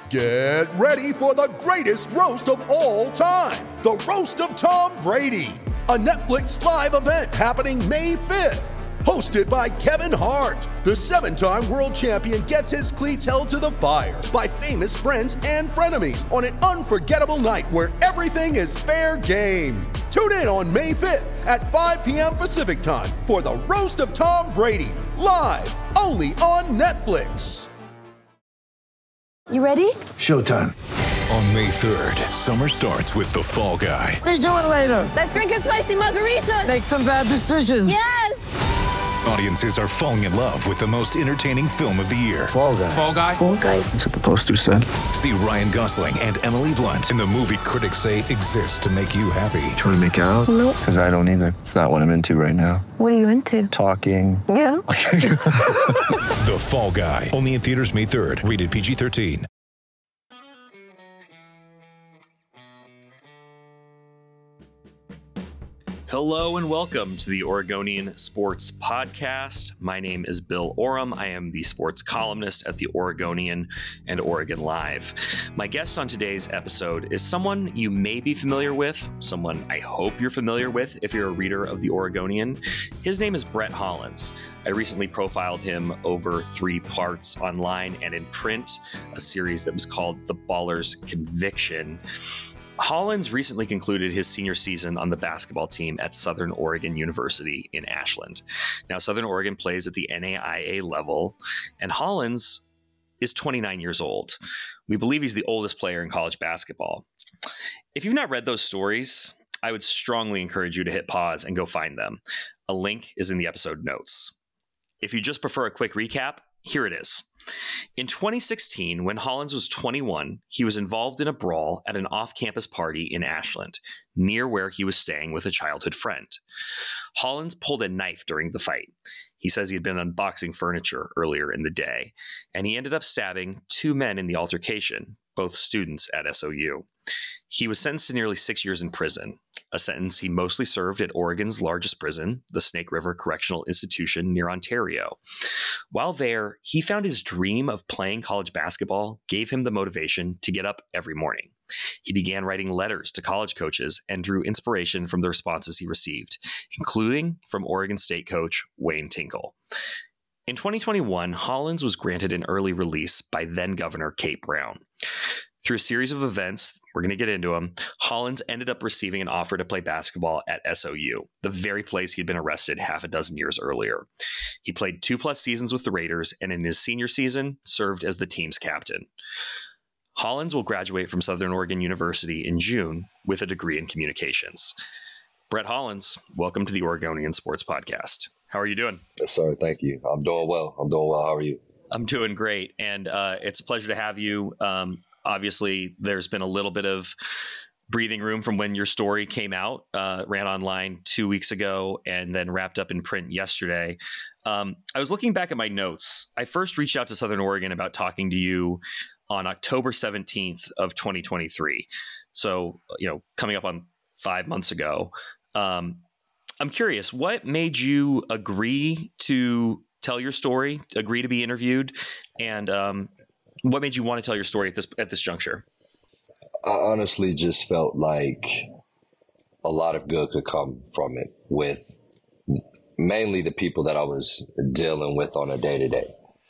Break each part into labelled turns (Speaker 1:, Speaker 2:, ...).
Speaker 1: Get ready for the greatest roast of all time, the Roast of Tom Brady, a Netflix live event happening May 5th. Hosted by Kevin Hart, the 7-time world champion gets his cleats held to the fire by famous friends and frenemies on an unforgettable night where everything is fair game. Tune in on May 5th at 5 p.m. Pacific time for the Roast of Tom Brady, live only on Netflix.
Speaker 2: You ready?
Speaker 3: Showtime.
Speaker 4: On May 3rd, summer starts with The Fall Guy.
Speaker 3: Let's do it later.
Speaker 2: Let's drink a spicy margarita.
Speaker 3: Make some bad decisions.
Speaker 2: Yes!
Speaker 4: Audiences are falling in love with the most entertaining film of the year.
Speaker 3: Fall Guy.
Speaker 5: Fall Guy?
Speaker 2: Fall Guy.
Speaker 3: That's what the poster said.
Speaker 4: See Ryan Gosling and Emily Blunt in the movie critics say exists to make you happy.
Speaker 3: Trying to make it out?
Speaker 2: Nope.
Speaker 3: Because I don't either. It's not what I'm into right now.
Speaker 2: What are you into?
Speaker 3: Talking.
Speaker 2: Yeah.
Speaker 4: The Fall Guy. Only in theaters May 3rd. Rated PG-13.
Speaker 6: Hello and welcome to the Oregonian Sports Podcast. My name is Bill Oram. I am the sports columnist at the Oregonian and Oregon Live. My guest on today's episode is someone you may be familiar with, someone I hope you're familiar with if you're a reader of the Oregonian. His name is Brett Hollins. I recently profiled him over 3 parts online and in print, a series that was called The Baller's Conviction. Hollins recently concluded his senior season on the basketball team at Southern Oregon University in Ashland. Now, Southern Oregon plays at the NAIA level, and Hollins is 29 years old. We believe he's the oldest player in college basketball. If you've not read those stories, I would strongly encourage you to hit pause and go find them. A link is in the episode notes. If you just prefer a quick recap, here it is. In 2016, when Hollins was 21, he was involved in a brawl at an off-campus party in Ashland, near where he was staying with a childhood friend. Hollins pulled a knife during the fight. He says he had been unboxing furniture earlier in the day, and he ended up stabbing 2 men in the altercation, both students at SOU. He was sentenced to nearly 6 years in prison, a sentence he mostly served at Oregon's largest prison, the Snake River Correctional Institution near Ontario. While there, he found his dream of playing college basketball gave him the motivation to get up every morning. He began writing letters to college coaches and drew inspiration from the responses he received, including from Oregon State coach Wayne Tinkle. In 2021, Hollins was granted an early release by then-Governor Kate Brown. Through a series of events, we're going to get into them, Hollins ended up receiving an offer to play basketball at SOU, the very place he'd been arrested half a dozen years earlier. He played 2+ seasons with the Raiders, and in his senior season, served as the team's captain. Hollins will graduate from Southern Oregon University in June with a degree in communications. Brett Hollins, welcome to the Oregonian Sports Podcast. How are you doing?
Speaker 7: Yes, sir. Thank you. I'm doing well. How are you? I'm
Speaker 6: doing great, and it's a pleasure to have you. Obviously, there's been a little bit of breathing room from when your story came out, ran online 2 weeks ago, and then wrapped up in print yesterday. I was looking back at my notes. I first reached out to Southern Oregon about talking to you on October 17th of 2023. So, coming up on 5 months ago. I'm curious, what made you agree to tell your story, agree to be interviewed, and what made you want to tell your story at this juncture?
Speaker 7: I honestly just felt like a lot of good could come from it with mainly the people that I was dealing with on a day-to-day.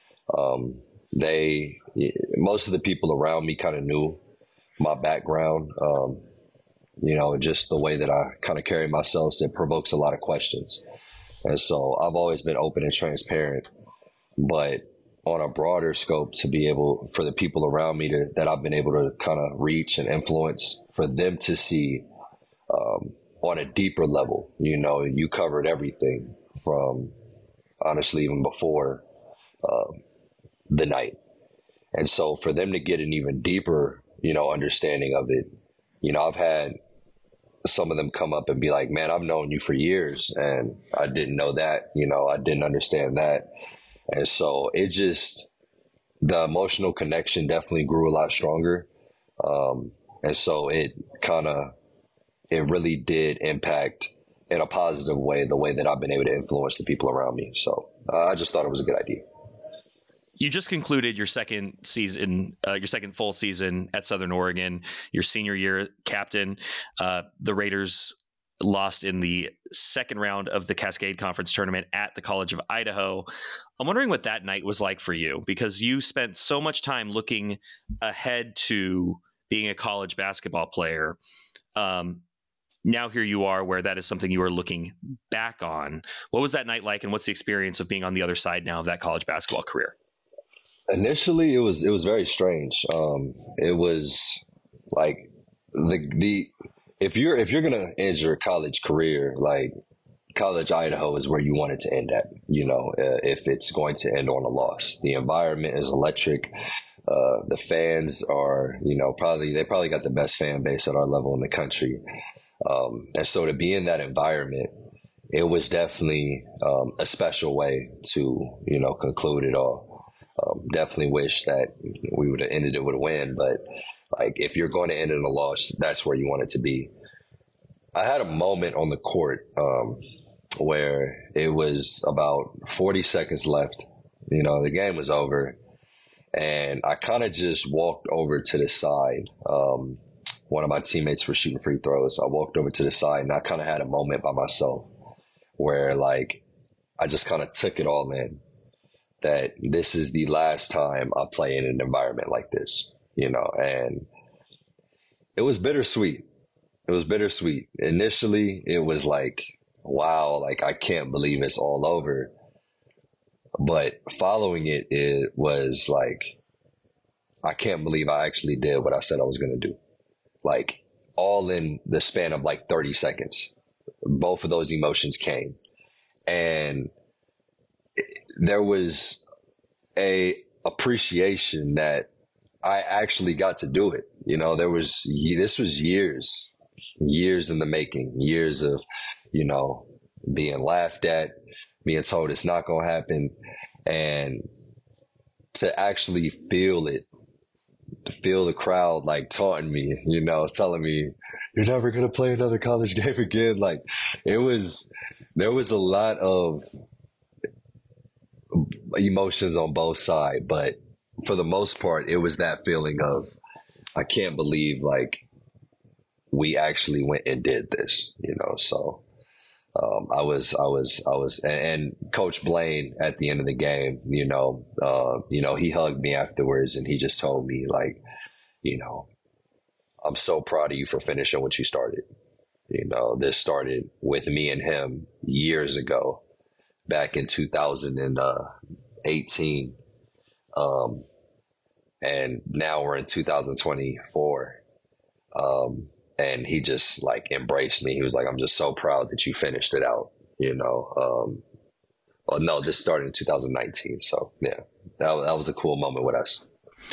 Speaker 7: Most of the people around me kind of knew my background, just the way that I kind of carry myself, it provokes a lot of questions. And so I've always been open and transparent, but on a broader scope, to be able for the people around me that I've been able to kind of reach and influence, for them to see on a deeper level. You covered everything from honestly even before the night. And so for them to get an even deeper, understanding of it, I've had some of them come up and be like, man, I've known you for years and I didn't know that, I didn't understand that. And so the emotional connection definitely grew a lot stronger. And so it really did impact in a positive way, the way that I've been able to influence the people around me. So I just thought it was a good idea.
Speaker 6: You just concluded your second season, your second full season at Southern Oregon, your senior year captain. The Raiders lost in the second round of the Cascade Conference tournament at the College of Idaho. I'm wondering what that night was like for you, because you spent so much time looking ahead to being a college basketball player. Now here you are where that is something you are looking back on. What was that night like, and what's the experience of being on the other side now of that college basketball career?
Speaker 7: Initially, it was very strange. It was like if you're gonna end your college career, like College Idaho is where you want it to end at. If it's going to end on a loss, the environment is electric. The fans are, they probably got the best fan base at our level in the country. And so to be in that environment, it was definitely a special way to, conclude it all. Definitely wish that we would have ended it with a win, but like if you're going to end in a loss, that's where you want it to be. I had a moment on the court where it was about 40 seconds left. The game was over, and I kind of just walked over to the side. One of my teammates were shooting free throws. I walked over to the side, and I kind of had a moment by myself where like I just kind of took it all in, that this is the last time I play in an environment like this, and it was bittersweet. It was bittersweet. Initially, it was like, wow, like I can't believe it's all over. But following it, it was like, I can't believe I actually did what I said I was going to do. Like all in the span of like 30 seconds, both of those emotions came. And there was a appreciation that I actually got to do it. This was years in the making, years of, being laughed at, being told it's not going to happen. And to actually feel it, to feel the crowd like taunting me, telling me, you're never going to play another college game again. Like there was a lot of emotions on both sides, but for the most part, it was that feeling of, I can't believe like we actually went and did this, so I was, and Coach Blaine at the end of the game, he hugged me afterwards and he just told me like, I'm so proud of you for finishing what you started. This started with me and him years ago, back in 2018. And now we're in 2024. And he just like embraced me. He was like, I'm just so proud that you finished it out, Well, no, this started in 2019. So yeah, that was a cool moment with us.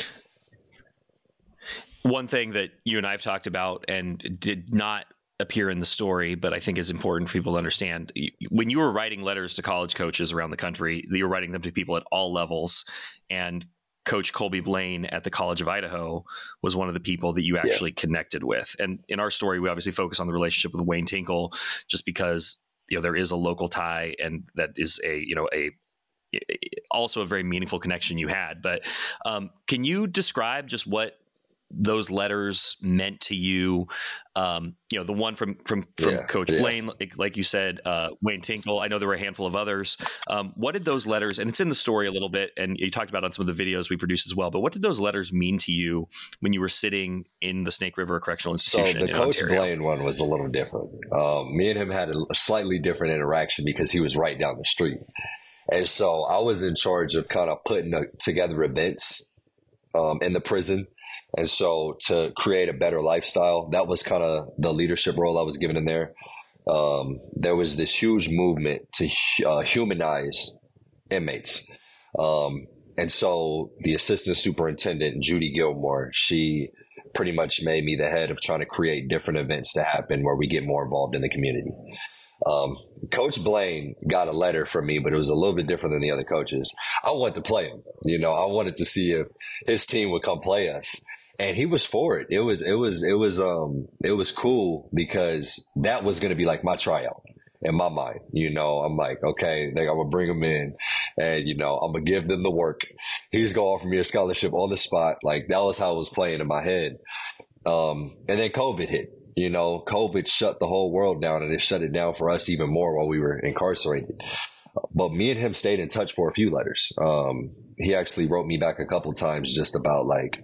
Speaker 6: One thing that you and I have talked about and did not appear in the story, but I think is important for people to understand, when you were writing letters to college coaches around the country, you were writing them to people at all levels, and Coach Colby Blaine at the College of Idaho was one of the people that you actually connected with. And in our story, we obviously focus on the relationship with Wayne Tinkle, just because there is a local tie, and that is also a very meaningful connection you had. But can you describe just what those letters meant to you? The one from Coach Blaine, like you said, Wayne Tinkle. I know there were a handful of others. What did those letters, and it's in the story a little bit, and you talked about it on some of the videos we produced as well, but what did those letters mean to you when you were sitting in the Snake River Correctional Institution?
Speaker 7: So the Coach Blaine one was a little different. Me and him had a slightly different interaction because he was right down the street. And so I was in charge of kind of putting together events in the prison. And so to create a better lifestyle, that was kind of the leadership role I was given in there. There was this huge movement to humanize inmates. And so the assistant superintendent, Judy Gilmore, she pretty much made me the head of trying to create different events to happen where we get more involved in the community. Coach Blaine got a letter from me, but it was a little bit different than the other coaches. I wanted to play him. I wanted to see if his team would come play us. And he was for it. It was cool because that was going to be like my tryout in my mind. I'm like, okay, I'm going to bring him in. and, I'm going to give them the work. He's going to offer me a scholarship on the spot. Like, that was how it was playing in my head. And then COVID hit. COVID shut the whole world down, and it shut it down for us even more while we were incarcerated. But me and him stayed in touch for a few letters. He actually wrote me back a couple times just about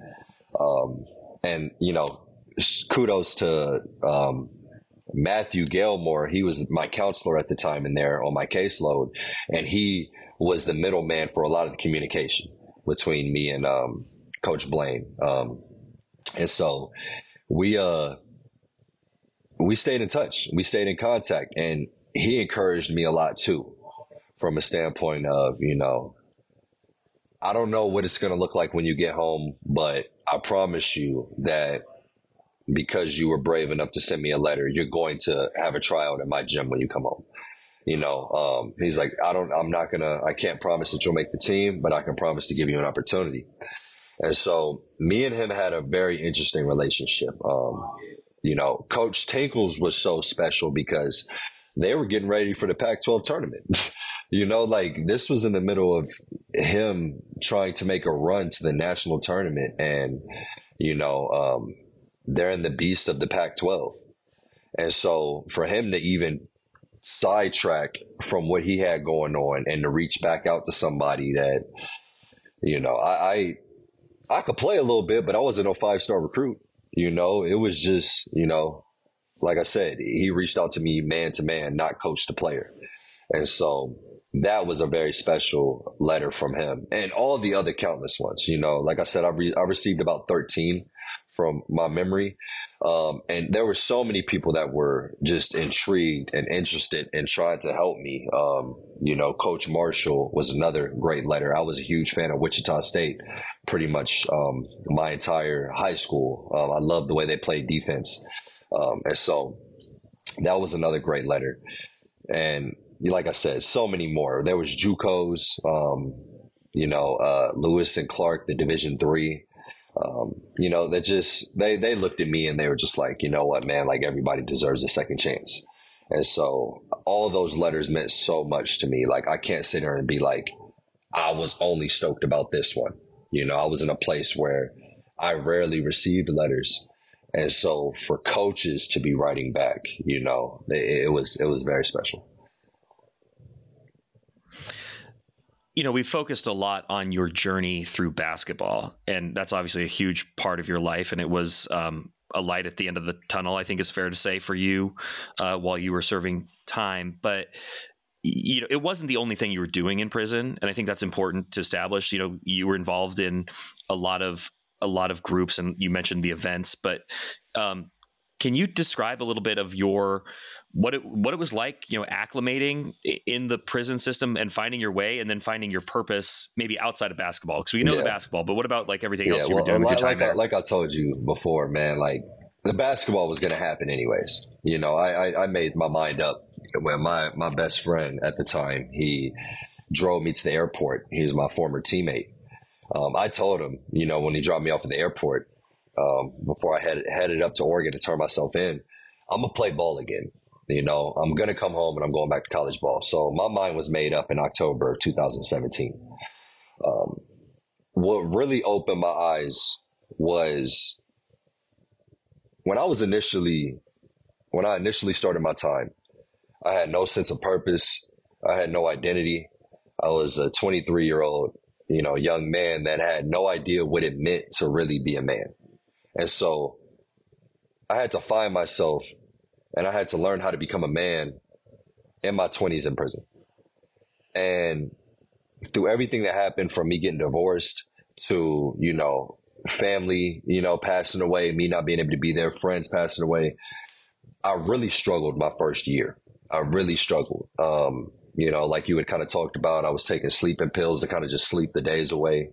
Speaker 7: and kudos to Matthew Gailmore. He was my counselor at the time in there on my caseload, and he was the middleman for a lot of the communication between me and Coach Blaine. And so we stayed in touch. We stayed in contact, and he encouraged me a lot too, from a standpoint of, I don't know what it's going to look like when you get home, but I promise you that because you were brave enough to send me a letter, you're going to have a tryout at my gym when you come home. He's like, I can't promise that you'll make the team, but I can promise to give you an opportunity. And so me and him had a very interesting relationship. Coach Tinkles was so special because they were getting ready for the Pac-12 tournament. This was in the middle of him trying to make a run to the national tournament, and, they're in the beast of the Pac-12. And so for him to even sidetrack from what he had going on and to reach back out to somebody that, I could play a little bit, but I wasn't a 5-star recruit. It was just, like I said, he reached out to me man to man, not coach to player. And so that was a very special letter from him, and all the other countless ones. Like I said, I received about 13 from my memory. And there were so many people that were just intrigued and interested in trying to help me. Coach Marshall was another great letter. I was a huge fan of Wichita State pretty much my entire high school. I loved the way they played defense. And so that was another great letter. And like I said, so many more. There was JUCOs, Lewis and Clark, the Division III. They looked at me and they were just like, you know what, man, like everybody deserves a second chance. And so all those letters meant so much to me. Like, I can't sit there and be like, I was only stoked about this one. I was in a place where I rarely received letters. And so for coaches to be writing back, it was very special.
Speaker 6: We focused a lot on your journey through basketball, and that's obviously a huge part of your life. And it was a light at the end of the tunnel, I think is fair to say, for you while you were serving time. But it wasn't the only thing you were doing in prison, and I think that's important to establish. You were involved in a lot of groups, and you mentioned the events. But can you describe a little bit of what it was like, acclimating in the prison system and finding your way, and then finding your purpose maybe outside of basketball? Because we know the basketball, but what about like everything else you were doing with your time there?
Speaker 7: Like I told you before, man, like the basketball was going to happen anyways. I made my mind up when my best friend at the time, he drove me to the airport. He was my former teammate. I told him, when he dropped me off at the airport, before I headed up to Oregon to turn myself in, I'm going to play ball again. I'm going to come home and I'm going back to college ball. So my mind was made up in October of 2017. What really opened my eyes was when I initially started my time, I had no sense of purpose. I had no identity. I was a 23-year-old, young man that had no idea what it meant to really be a man. And so I had to find myself, and I had to learn how to become a man in my 20s in prison. And through everything that happened, from me getting divorced to, family, passing away, me not being able to be there, friends passing away, I really struggled my first year. I really struggled. Like you had kind of talked about, I was taking sleeping pills to kind of just sleep the days away.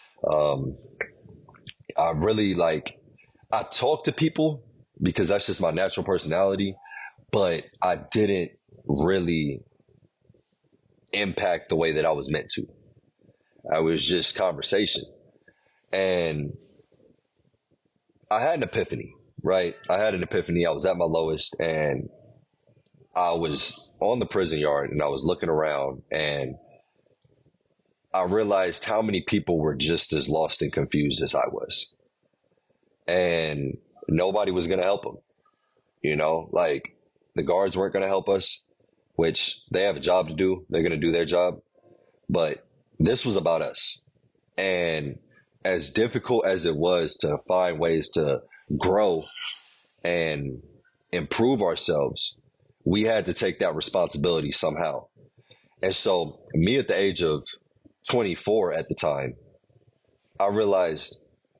Speaker 7: I talk to people because that's just my natural personality, but I didn't really impact the way that I was meant to. I was just conversation. And I had an epiphany, right? I had an epiphany. I was at my lowest, and I was on the prison yard, and I was looking around, and I realized how many people were just as lost and confused as I was. And nobody was going to help them. You know, like the guards weren't going to help us, which they have a job to do. They're going to do their job. But this was about us. And as difficult as it was to find ways to grow and improve ourselves, we had to take that responsibility somehow. And so me at the age of 24 at the time, I realized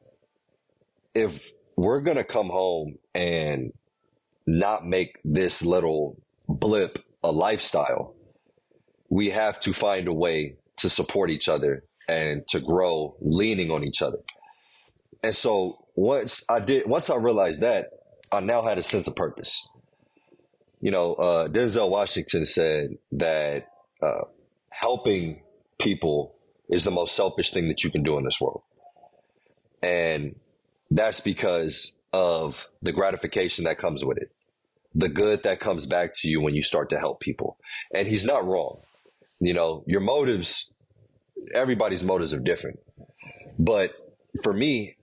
Speaker 7: if we're going to come home and not make this little blip a lifestyle, we have to find a way to support each other and to grow leaning on each other. And so once I realized that, I now had a sense of purpose. You know, Denzel Washington said that helping people is the most selfish thing that you can do in this world. And that's because of the gratification that comes with it, the good that comes back to you when you start to help people. And he's not wrong. You know, your motives, everybody's motives are different. But for me,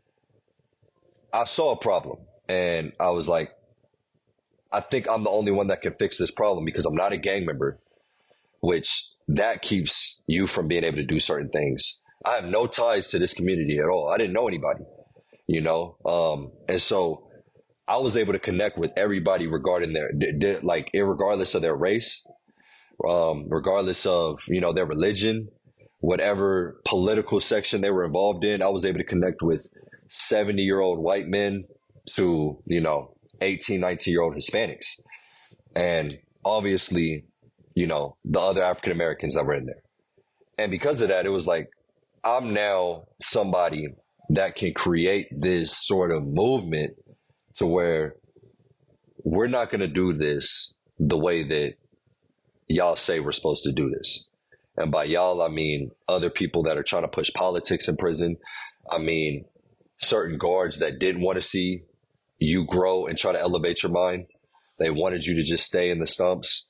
Speaker 7: I saw a problem and I was like, I think I'm the only one that can fix this problem because I'm not a gang member, which that keeps you from being able to do certain things. I have no ties to this community at all. I didn't know anybody, you know? And so I was able to connect with everybody regarding like, regardless of their race, regardless of, you know, their religion, whatever political section they were involved in. I was able to connect with 70-year-old white men to, you know, 18, 19-year-old Hispanics. And obviously, you know, the other African Americans that were in there. And because of that, it was like, I'm now somebody that can create this sort of movement to where we're not going to do this the way that y'all say we're supposed to do this. And by y'all, I mean other people that are trying to push politics in prison. I mean certain guards that didn't want to see you grow and try to elevate your mind. They wanted you to just stay in the stumps.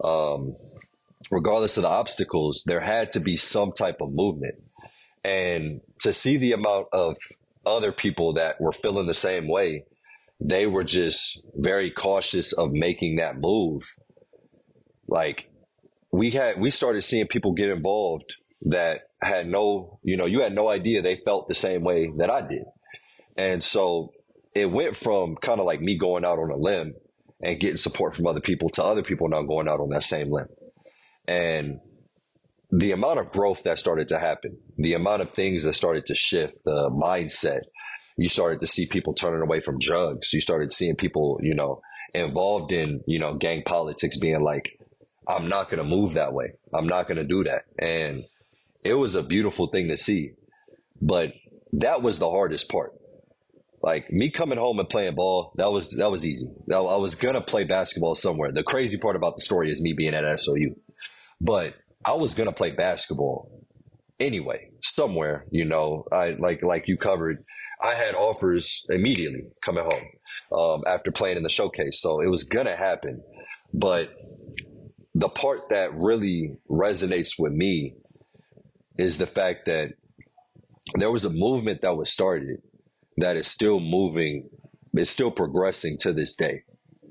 Speaker 7: Regardless of the obstacles, there had to be some type of movement. And to see the amount of other people that were feeling the same way, they were just very cautious of making that move. Like we started seeing people get involved that had no, you know, you had no idea they felt the same way that I did. And so it went from kind of like me going out on a limb and getting support from other people to other people now going out on that same limb. And the amount of growth that started to happen, the amount of things that started to shift, the mindset, you started to see people turning away from drugs. You started seeing people, you know, involved in, you know, gang politics being like, I'm not going to move that way. I'm not going to do that. And it was a beautiful thing to see. But that was the hardest part. Like me coming home and playing ball, that was easy. I was going to play basketball somewhere. The crazy part about the story is me being at SOU. But I was going to play basketball anyway, somewhere, you know. I like you covered, I had offers immediately coming home after playing in the showcase. So it was going to happen. But the part that really resonates with me is the fact that there was a movement that was started that is still moving, it's still progressing to this day.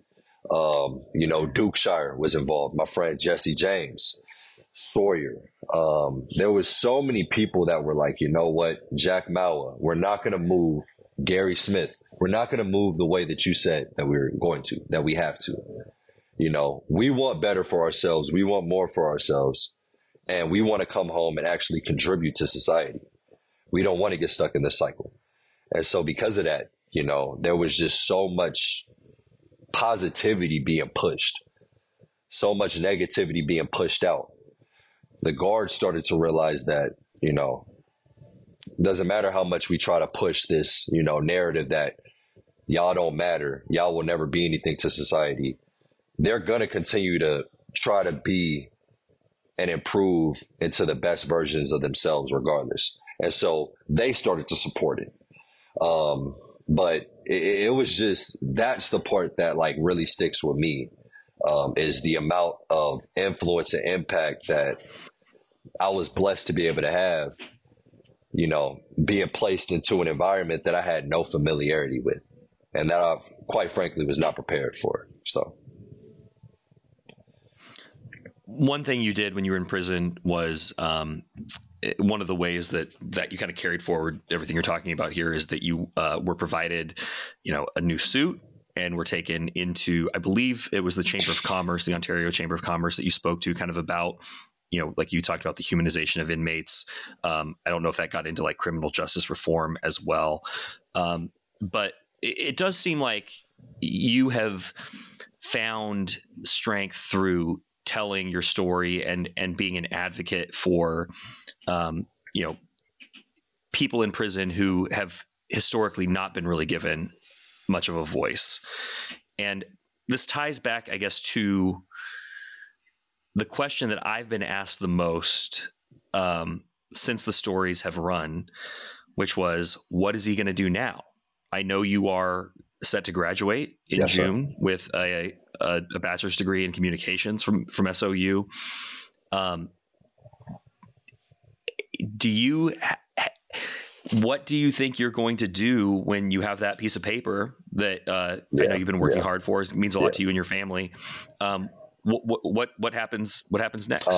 Speaker 7: You know, Dukeshire was involved, my friend Jesse James, Sawyer. There was so many people that were like, you know what, Jack Maua, we're not going to move. Gary Smith, we're not going to move the way that you said that we're going to, that we have to. You know, we want better for ourselves. We want more for ourselves. And we want to come home and actually contribute to society. We don't want to get stuck in this cycle. And so because of that, you know, there was just so much positivity being pushed, so much negativity being pushed out. The guards started to realize that, you know, doesn't matter how much we try to push this, you know, narrative that y'all don't matter, y'all will never be anything to society. They're going to continue to try to be and improve into the best versions of themselves regardless. And so they started to support it. But it was just, that's the part that like really sticks with me, is the amount of influence and impact that I was blessed to be able to have, being placed into an environment that I had no familiarity with and that I, quite frankly, was not prepared for. So.
Speaker 6: One thing you did when you were in prison was one of the ways that you kind of carried forward everything you're talking about here is that you were provided, a new suit and were taken into, I believe it was the Chamber of Commerce, the Ontario Chamber of Commerce that you spoke to kind of about, like you talked about the humanization of inmates. I don't know if that got into like criminal justice reform as well. But it does seem like you have found strength through telling your story and being an advocate for, people in prison who have historically not been really given much of a voice. And this ties back, I guess, to the question that I've been asked the most since the stories have run, which was, what is he going to do now? I know you are set to graduate in June with a bachelor's degree in communications from SOU. What do you think you're going to do when you have that piece of paper that I know you've been working hard for? It means a lot to you and your family. What happens? What happens next?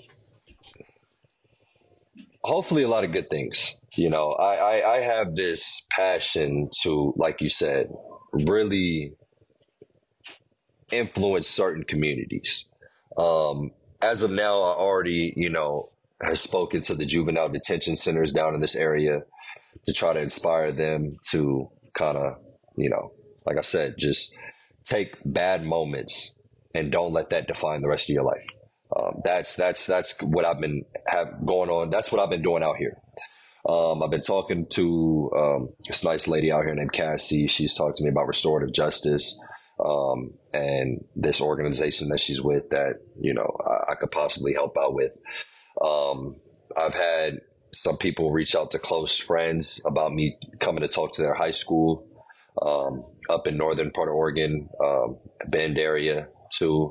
Speaker 7: Hopefully a lot of good things. I have this passion to, like you said, really influence certain communities. As of now, I already, has spoken to the juvenile detention centers down in this area to try to inspire them to kind of, like I said, just take bad moments and don't let that define the rest of your life. That's what I've been going on. That's what I've been doing out here. I've been talking to this nice lady out here named Cassie. She's talked to me about restorative justice and this organization that she's with that, I could possibly help out with. I've had some people reach out to close friends about me coming to talk to their high school up in northern part of Oregon, Bend area too.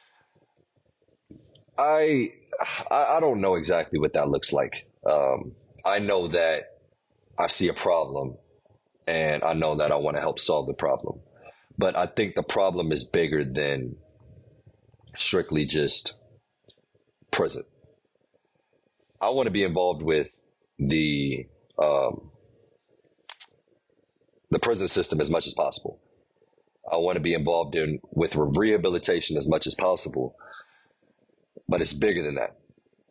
Speaker 7: I don't know exactly what that looks like. I know that I see a problem and I know that I want to help solve the problem. But I think the problem is bigger than strictly just prison. I want to be involved with the prison system as much as possible. I want to be involved with rehabilitation as much as possible. But it's bigger than that.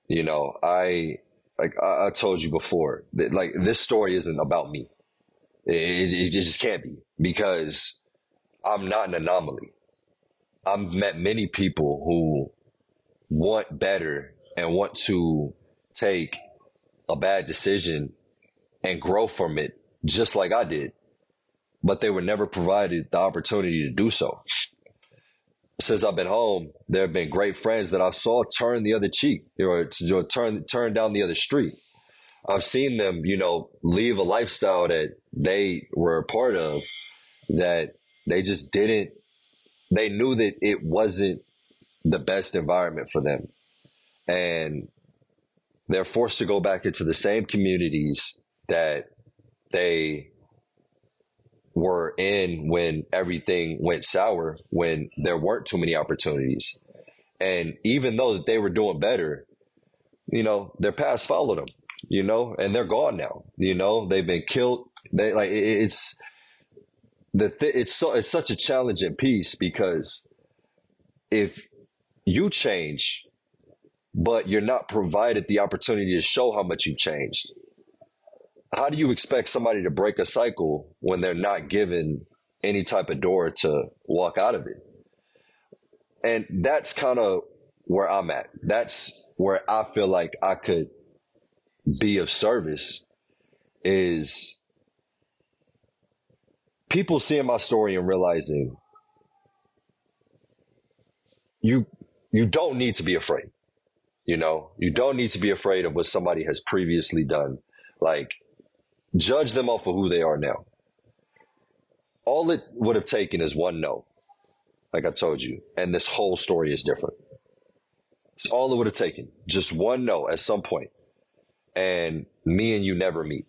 Speaker 7: I told you before, that, this story isn't about me. It just can't be, because I'm not an anomaly. I've met many people who want better and want to take a bad decision and grow from it just like I did, but they were never provided the opportunity to do so. Since I've been home, there have been great friends that I saw turn the other cheek, turn down the other street. I've seen them, leave a lifestyle that they were a part of, that they just didn't. They knew that it wasn't the best environment for them, and they're forced to go back into the same communities that they were in when everything went sour, when there weren't too many opportunities. And even though that they were doing better, their past followed them, and they're gone now. They've been killed. It's such a challenging piece, because if you change, but you're not provided the opportunity to show how much you've changed, how do you expect somebody to break a cycle when they're not given any type of door to walk out of it? And that's kind of where I'm at. That's where I feel like I could be of service, is people seeing my story and realizing you don't need to be afraid. You don't need to be afraid of what somebody has previously done. Judge them off of who they are now. All it would have taken is one no, like I told you, and this whole story is different. It's all it would have taken. Just one no at some point. And me and you never meet.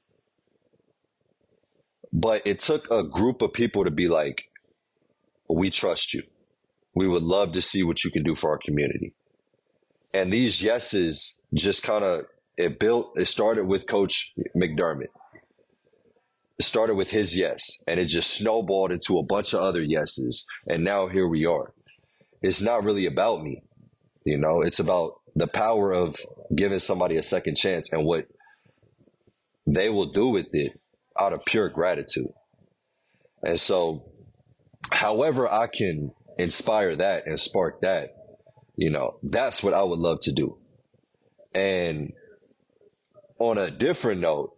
Speaker 7: But it took a group of people to be like, we trust you. We would love to see what you can do for our community. And these yeses just kind of, it started with Coach McDermott. It started with his yes, and it just snowballed into a bunch of other yeses. And now here we are. It's not really about me. You know, it's about the power of giving somebody a second chance and what they will do with it out of pure gratitude. And so, however I can inspire that and spark that, you know, that's what I would love to do. And on a different note,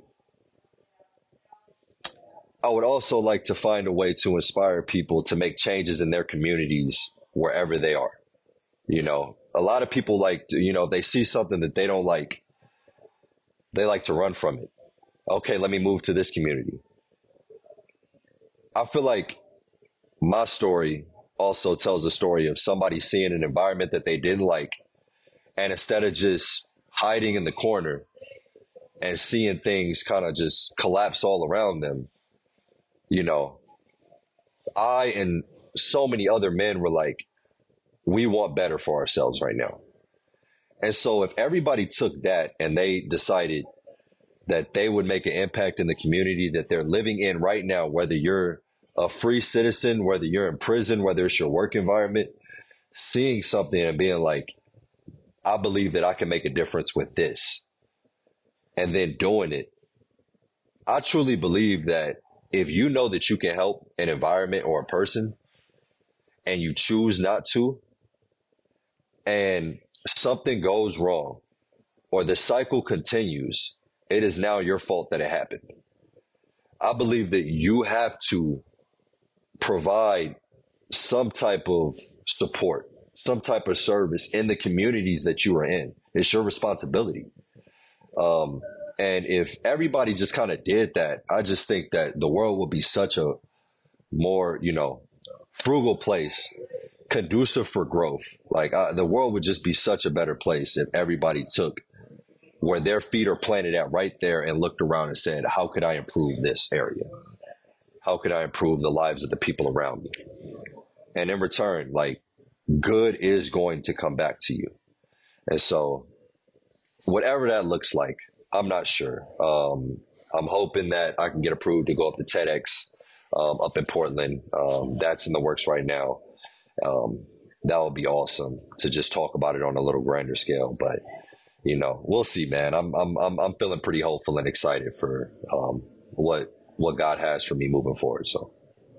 Speaker 7: I would also like to find a way to inspire people to make changes in their communities wherever they are. You know, a lot of people like to, you know, they see something that they don't like, they like to run from it. Okay, let me move to this community. I feel like my story also tells a story of somebody seeing an environment that they didn't like, and instead of just hiding in the corner and seeing things kind of just collapse all around them, you know, I and so many other men were like, we want better for ourselves right now. And so if everybody took that and they decided that they would make an impact in the community that they're living in right now, whether you're a free citizen, whether you're in prison, whether it's your work environment, seeing something and being like, I believe that I can make a difference with this, and then doing it. I truly believe that if you know that you can help an environment or a person and you choose not to, and something goes wrong or the cycle continues, it is now your fault that it happened. I believe that you have to provide some type of support, some type of service in the communities that you are in. It's your responsibility. And if everybody just kind of did that, I just think that the world would be such a more, you know, frugal place, conducive for growth. Like the world would just be such a better place if everybody took where their feet are planted at right there and looked around and said, how could I improve this area? How could I improve the lives of the people around me? And in return, like, good is going to come back to you. And so whatever that looks like, I'm not sure. I'm hoping that I can get approved to go up to TEDx up in Portland. That's in the works right now. That would be awesome to just talk about it on a little grander scale. But, you know, we'll see, man. I'm feeling pretty hopeful and excited for what God has for me moving forward. So.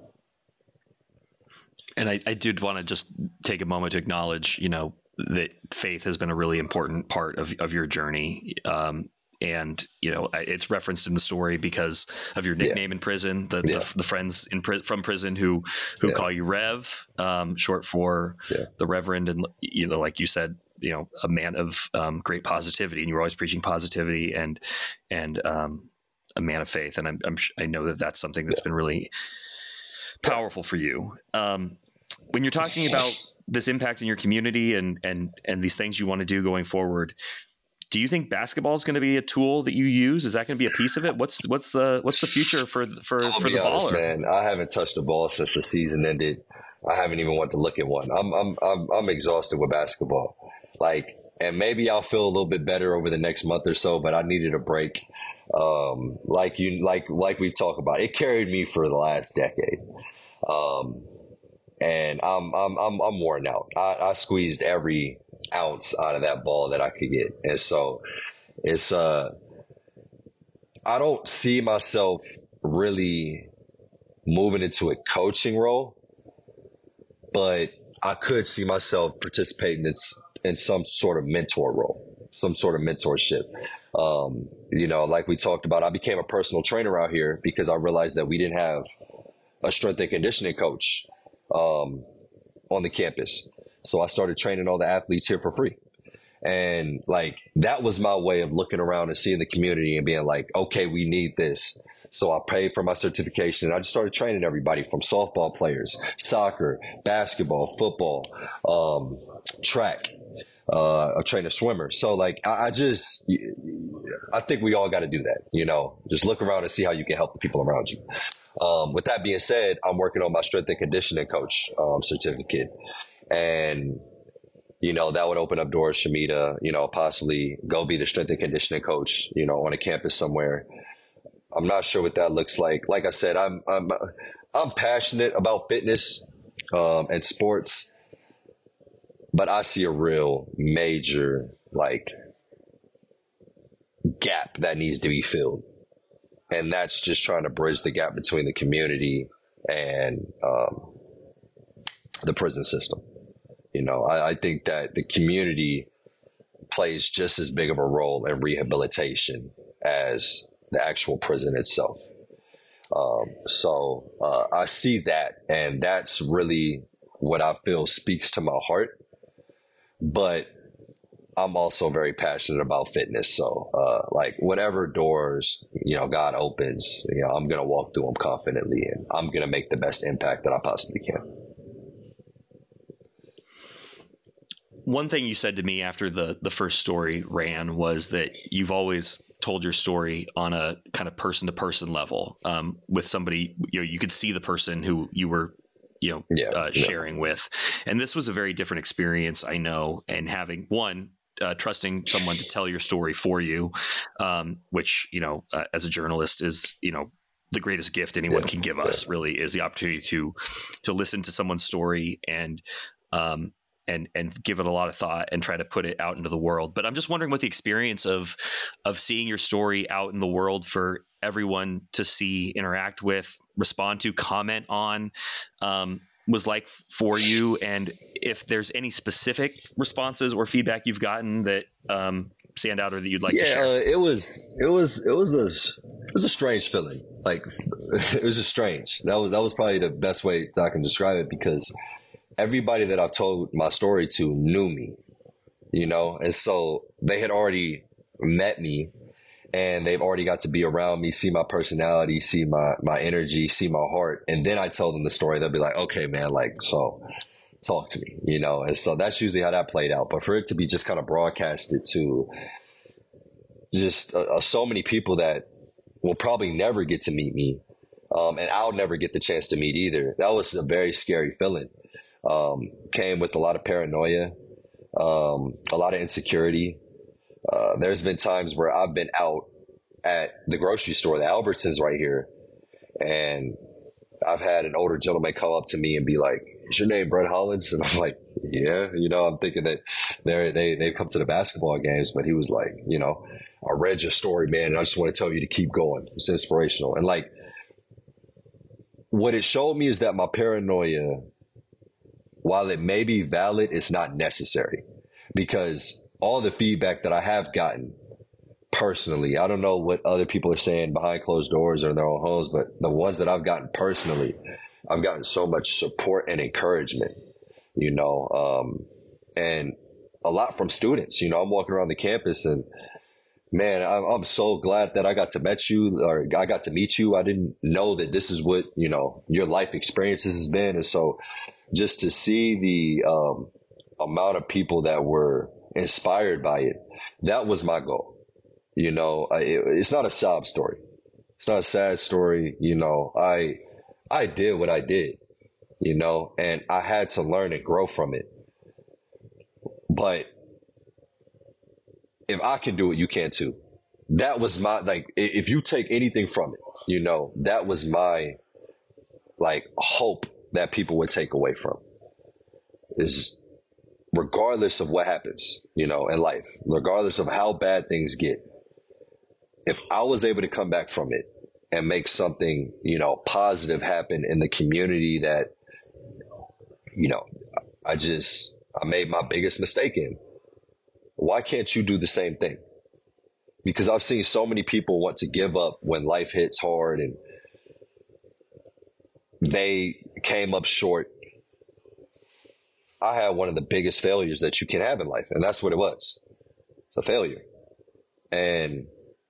Speaker 6: And I did want to just take a moment to acknowledge, you know, that faith has been a really important part of your journey. And, you know, it's referenced in the story because of your nickname in prison, the friends from prison who call you Rev, short for the Reverend. And, you know, like you said, you know, a man of great positivity, and you were always preaching positivity and a man of faith. And I know that that's something that's been really powerful for you. When you're talking about this impact in your community and these things you want to do going forward, do you think basketball is going to be a tool that you use? Is that going to be a piece of it? What's the future for the baller?
Speaker 7: Man, I haven't touched a ball since the season ended. I haven't even wanted to look at one. I'm exhausted with basketball. Like, and maybe I'll feel a little bit better over the next month or so, but I needed a break. Like we've talked about, it carried me for the last decade. And I'm worn out. I squeezed every ounce out of that ball that I could get. And so it's, I don't see myself really moving into a coaching role, but I could see myself participating in some sort of mentor role, some sort of mentorship. You know, like we talked about, I became a personal trainer out here because I realized that we didn't have a strength and conditioning coach on the campus. So I started training all the athletes here for free. And like, that was my way of looking around and seeing the community and being like, okay, we need this. So I paid for my certification and I just started training everybody from softball players, soccer, basketball, football, track. train a swimmer. So like, I think we all got to do that, you know, just look around and see how you can help the people around you. With that being said, I'm working on my strength and conditioning coach certificate, and you know, that would open up doors for me to, you know, possibly go be the strength and conditioning coach, you know, on a campus somewhere. I'm not sure what that looks like. Like I said, I'm passionate about fitness and sports, but I see a real major like gap that needs to be filled. And that's just trying to bridge the gap between the community and the prison system. You know, I think that the community plays just as big of a role in rehabilitation as the actual prison itself. So I see that, and that's really what I feel speaks to my heart. But I'm also very passionate about fitness. So like whatever doors, you know, God opens, you know, I'm going to walk through them confidently, and I'm going to make the best impact that I possibly can.
Speaker 6: One thing you said to me after the first story ran was that you've always told your story on a kind of person to person level, with somebody, you know, you could see the person who you were, you know, sharing with. And this was a very different experience, I know, and having trusting someone to tell your story for you, which, you know, as a journalist is, you know, the greatest gift anyone can give us, really, is the opportunity to listen to someone's story and give it a lot of thought and try to put it out into the world. But I'm just wondering what the experience of seeing your story out in the world for everyone to see, interact with, respond to, comment on, was like for you, and if there's any specific responses or feedback you've gotten that stand out or that you'd like to share.
Speaker 7: It was a strange feeling. Like it was just strange. That was probably the best way that I can describe it, because everybody that I've told my story to knew me, you know, and so they had already met me, and they've already got to be around me, see my personality, see my energy, see my heart. And then I tell them the story. They'll be like, okay, man, like, so talk to me, you know? And so that's usually how that played out. But for it to be just kind of broadcasted to just so many people that will probably never get to meet me, and I'll never get the chance to meet either, that was a very scary feeling. Came with a lot of paranoia, a lot of insecurity. There's been times where I've been out at the grocery store, the Albertsons right here, and I've had an older gentleman come up to me and be like, "Is your name Brett Hollins?" And I'm like, "Yeah." You know, I'm thinking that they've come to the basketball games, but he was like, you know, "I read your story, man, and I just want to tell you to keep going. It's inspirational." And like, what it showed me is that my paranoia, while it may be valid, it's not necessary, because all the feedback that I have gotten personally, I don't know what other people are saying behind closed doors or in their own homes, but the ones that I've gotten personally, I've gotten so much support and encouragement, you know, and a lot from students. You know, I'm walking around the campus, and man, I'm so glad that I got to meet you. I didn't know that this is what, you know, your life experiences has been. And so just to see the amount of people that were inspired by it, that was my goal. You know, it's not a sob story. It's not a sad story. You know, I did what I did, you know, and I had to learn and grow from it. But if I can do it, you can too. That was my, like, if you take anything from it, you know, that was my, like, hope that people would take away from, is regardless of what happens, you know, in life, regardless of how bad things get, if I was able to come back from it and make something, you know, positive happen in the community that, you know, I made my biggest mistake in, why can't you do the same thing? Because I've seen so many people want to give up when life hits hard and they came up short. I had one of the biggest failures that you can have in life, and that's what it was. It's a failure. And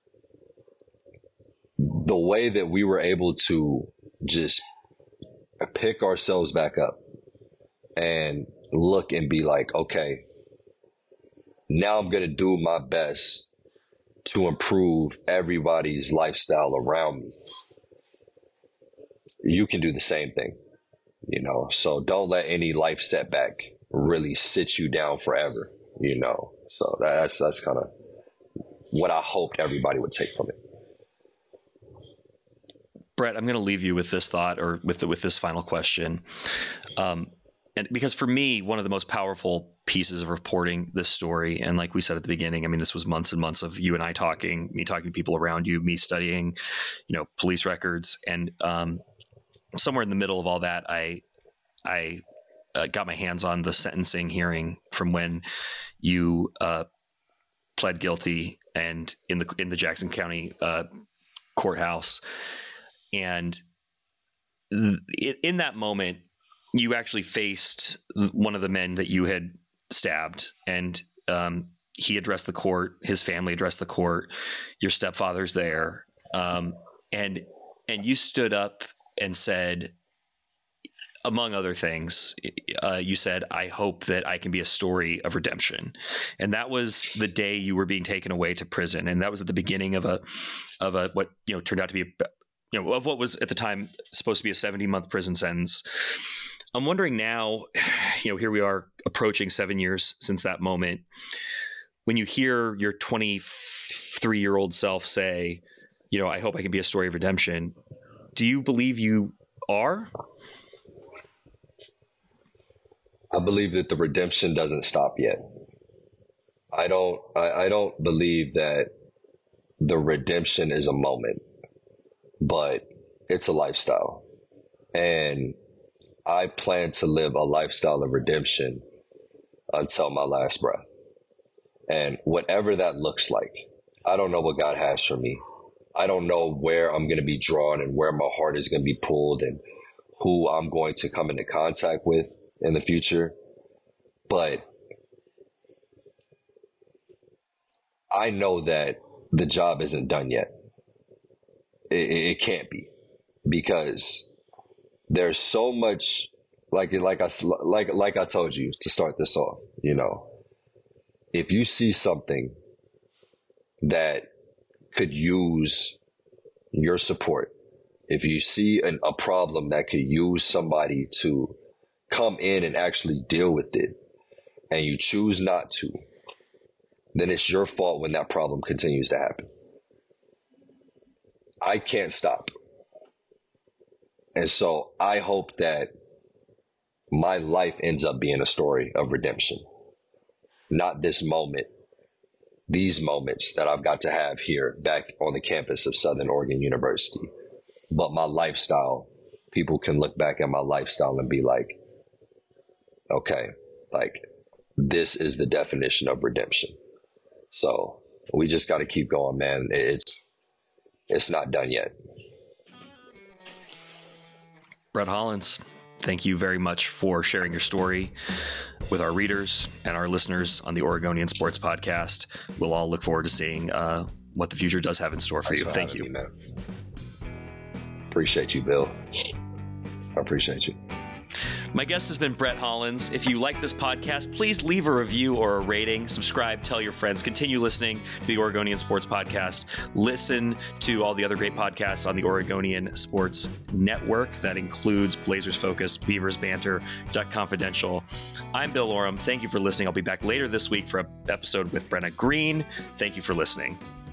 Speaker 7: the way that we were able to just pick ourselves back up and look and be like, okay, now I'm going to do my best to improve everybody's lifestyle around me. You can do the same thing, you know, so don't let any life setback really sit you down forever, you know. So that's kind of what I hoped everybody would take from it.
Speaker 6: Brett, I'm going to leave you with this thought, or with this final question. And because for me, one of the most powerful pieces of reporting this story, and like we said at the beginning, I mean, this was months and months of you and I talking, me talking to people around you, me studying, you know, police records. And somewhere in the middle of all that, I got my hands on the sentencing hearing from when you pled guilty and in the Jackson County courthouse. And in that moment, you actually faced one of the men that you had stabbed, and he addressed the court. His family addressed the court. Your stepfather's there, and you stood up and said, among other things, you said, "I hope that I can be a story of redemption." And that was the day you were being taken away to prison, and that was at the beginning of a what, you know, turned out to be of what was at the time supposed to be a 70-month prison sentence. I'm wondering now, you know, here we are approaching 7 years since that moment. When you hear your 23-year-old self say, you know, "I hope I can be a story of redemption," do you believe you are?
Speaker 7: I believe that the redemption doesn't stop yet. I don't believe that the redemption is a moment, but it's a lifestyle. And I plan to live a lifestyle of redemption until my last breath. And whatever that looks like, I don't know what God has for me. I don't know where I'm going to be drawn and where my heart is going to be pulled and who I'm going to come into contact with in the future. But I know that the job isn't done yet. It can't be, because there's so much, like I told you to start this off, you know, if you see something that could use your support, if you see a problem that could use somebody to come in and actually deal with it, and you choose not to, then it's your fault when that problem continues to happen. I can't stop. And so I hope that my life ends up being a story of redemption. Not this moment, these moments that I've got to have here back on the campus of Southern Oregon University, but my lifestyle. People can look back at my lifestyle and be like, okay, like this is the definition of redemption. So we just got to keep going, man. It's not done yet.
Speaker 6: Brett Hollins, thank you very much for sharing your story with our readers and our listeners on the Oregonian Sports Podcast. We'll all look forward to seeing what the future does have in store for you. Thank you.
Speaker 7: Me, man. Appreciate you, Bill. I appreciate you.
Speaker 6: My guest has been Brett Hollins. If you like this podcast, please leave a review or a rating. Subscribe, tell your friends. Continue listening to the Oregonian Sports Podcast. Listen to all the other great podcasts on the Oregonian Sports Network. That includes Blazers Focus, Beavers Banter, Duck Confidential. I'm Bill Oram. Thank you for listening. I'll be back later this week for an episode with Brenna Green. Thank you for listening.